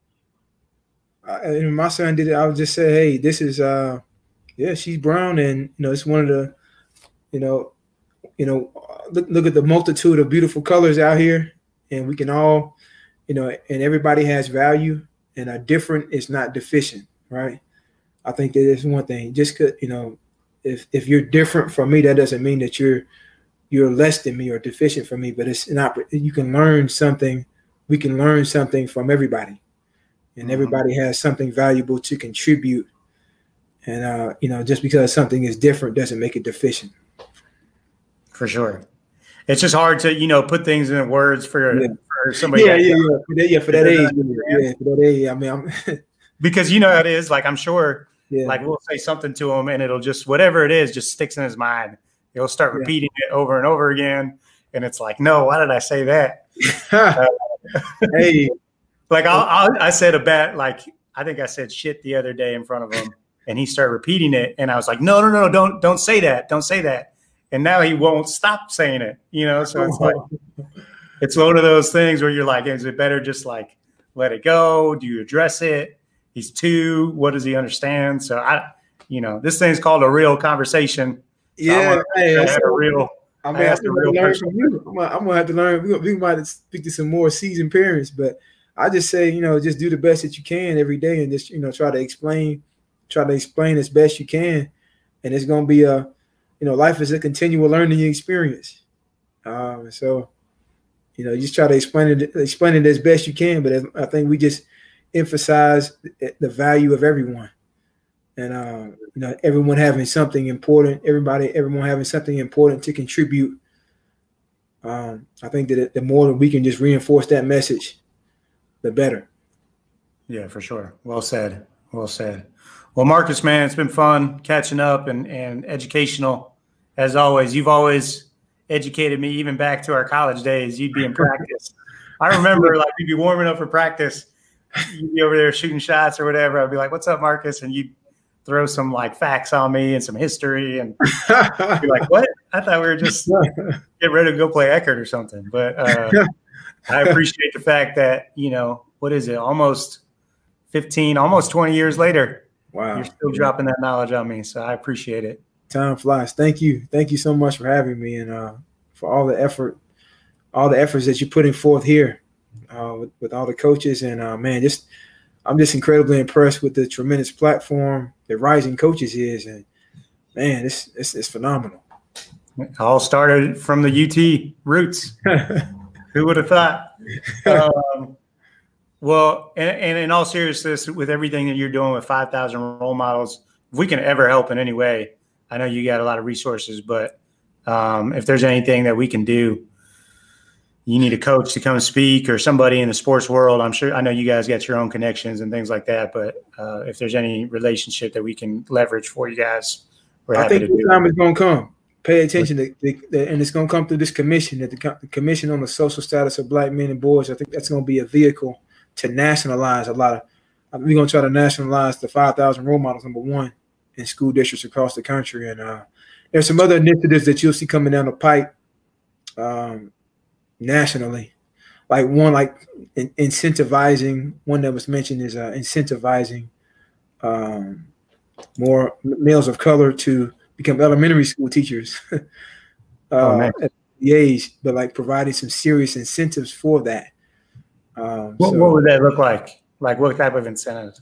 my son did it. I would just say, hey, this is, she's brown. And, it's one of the, look at the multitude of beautiful colors out here, and we can all, and everybody has value, and a different is not deficient, right? I think that is one thing. Just because, if you're different from me, that doesn't mean that you're less than me or deficient from me. But it's not. You can learn something. We can learn something from everybody, and everybody has something valuable to contribute. And just because something is different doesn't make it deficient. For sure. It's just hard to, put things in words for somebody. For that age. I mean, because how it is. Like, I'm sure, we'll say something to him, and it'll just, whatever it is, just sticks in his mind. He'll start repeating it over and over again, and it's like, no, why did I say that? Hey, I said I think I said shit the other day in front of him, and he started repeating it, and I was like, no, don't say that. And now he won't stop saying it, so it's like, it's one of those things where you're like, is it better just let it go? Do you address it? He's 2. What does he understand? So this thing's called a real conversation. So yeah. I'm gonna have to learn from you. I'm gonna have to learn. We might speak to some more seasoned parents, but I just say, just do the best that you can every day, and just, try to explain as best you can. And it's gonna be life is a continual learning experience. So, you just try to explain it as best you can. But I think we just emphasize the value of everyone. and everyone having something important, everyone having something important to contribute. I think that the more that we can just reinforce that message, the better. Yeah, for sure. Well said. Well said. Well, Marcus, man, it's been fun catching up and educational as always. You've always educated me, even back to our college days. You'd be in practice. I remember, like, you'd be warming up for practice. You'd be over there shooting shots or whatever. I'd be like, "What's up, Marcus?" And you'd throw some like facts on me and some history, and be like, "What? I thought we were just get ready to go play Eckerd or something." But I appreciate the fact that, what is it? Almost 15, almost 20 years later. Wow. You're still dropping that knowledge on me. So I appreciate it. Time flies. Thank you. Thank you so much for having me, and for all the efforts that you're putting forth here with all the coaches. And man, I'm just incredibly impressed with the tremendous platform that Rising Coaches is. And man, it's phenomenal. It all started from the UT roots. Who would have thought? Well, and in all seriousness, with everything that you're doing with 5,000 role models, if we can ever help in any way, I know you got a lot of resources, but if there's anything that we can do, you need a coach to come speak or somebody in the sports world. I know you guys got your own connections and things like that, but if there's any relationship that we can leverage for you guys, we're happy to do it. I think the time is going to come. Pay attention, and it's going to come through this commission, the Commission on the Social Status of Black Men and Boys. I think that's going to be a vehicle to nationalize we're going to try to nationalize the 5,000 role models, number one, in school districts across the country. And there's some other initiatives that you'll see coming down the pipe nationally. Like incentivizing, one that was mentioned is incentivizing more males of color to become elementary school teachers at the age, but like providing some serious incentives for that. What would that look like? Like what type of incentives?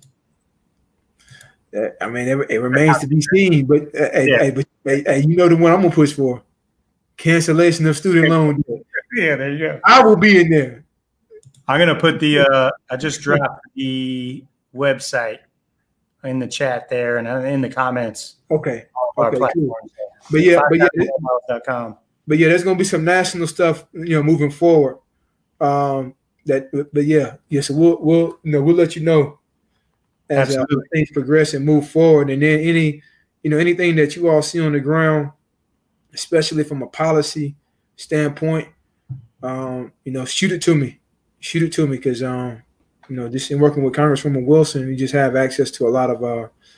I mean, it remains to be seen, but you know the one I'm gonna push for: cancellation of student loan debt. Yeah, there you go. I will be in there. I'm gonna put I just dropped the website in the chat there and in the comments. Okay. Okay. Cool. But yeah, there's gonna be some national stuff, moving forward. So we'll let you know as things progress and move forward. And then anything that you all see on the ground, especially from a policy standpoint, shoot it to me because just in working with Congresswoman Wilson, we just have access to a lot of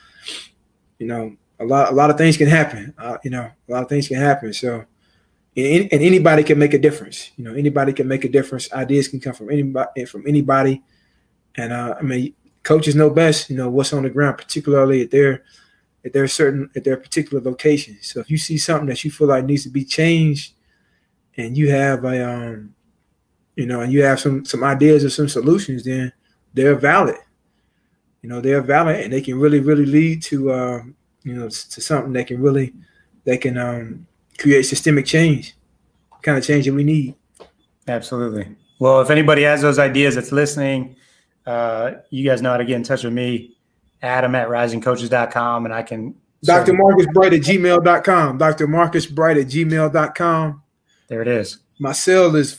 a lot of things can happen. A lot of things can happen. So. And anybody can make a difference. Anybody can make a difference. Ideas can come from anybody. And coaches know best. What's on the ground, particularly at their particular location. So if you see something that you feel like needs to be changed, and you have and you have some ideas or some solutions, then they're valid. They're valid, and they can really, really lead to to something that can create systemic change, kind of change that we need. Absolutely. Well, if anybody has those ideas that's listening, you guys know how to get in touch with me, Adam@risingcoaches.com, and I can. Dr. Marcus Bright at gmail.com. Dr. Marcus Bright at gmail.com. There it is. My cell is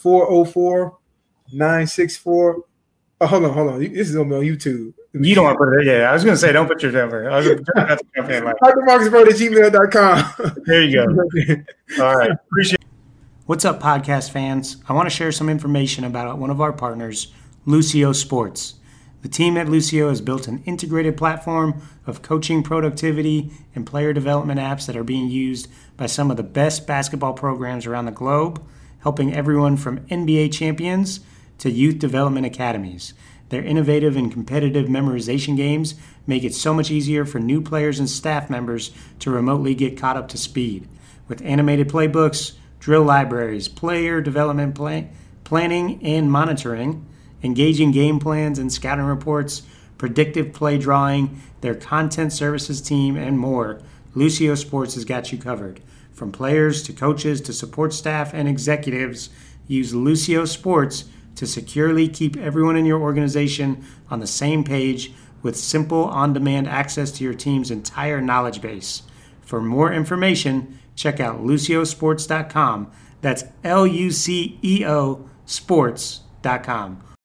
404-964. Oh, hold on. This is on YouTube. You don't want to put it. Yeah, I was going to say, don't put your number. I was going to Dr. Marcus Bright at gmail.com. There you go. All right. Appreciate it. What's up, podcast fans? I want to share some information about one of our partners, Lucio Sports. The team at Lucio has built an integrated platform of coaching, productivity, and player development apps that are being used by some of the best basketball programs around the globe, helping everyone from NBA champions to youth development academies. Their innovative and competitive memorization games make it so much easier for new players and staff members to remotely get caught up to speed. With animated playbooks, drill libraries, player development planning and monitoring, engaging game plans and scouting reports, predictive play drawing, their content services team, and more, Lucio Sports has got you covered. From players to coaches to support staff and executives, use Lucio Sports to securely keep everyone in your organization on the same page with simple, on-demand access to your team's entire knowledge base. For more information, check out luciosports.com. That's LUCEO sports.com.